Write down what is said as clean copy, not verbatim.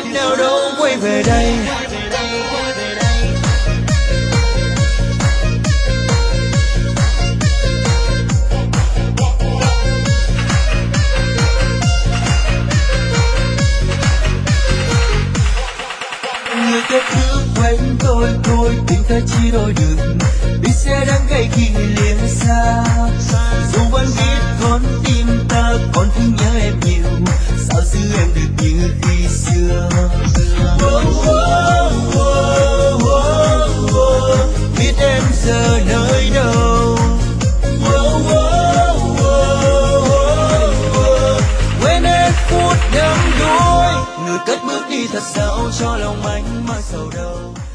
nào đâu quay về đây. Người ta cứ quanh tôi thôi, tình ta chỉ đôi đường, biết sẽ đáng gay khi lìa xa. Dù vẫn biết con tim ta còn thương nhớ em nhiều, sao giữ em được như khi xưa. Biết em giờ nơi đâu, quên hết phút đắm đuối, người cất bước đi thật sao cho lòng anh mang sầu đâu.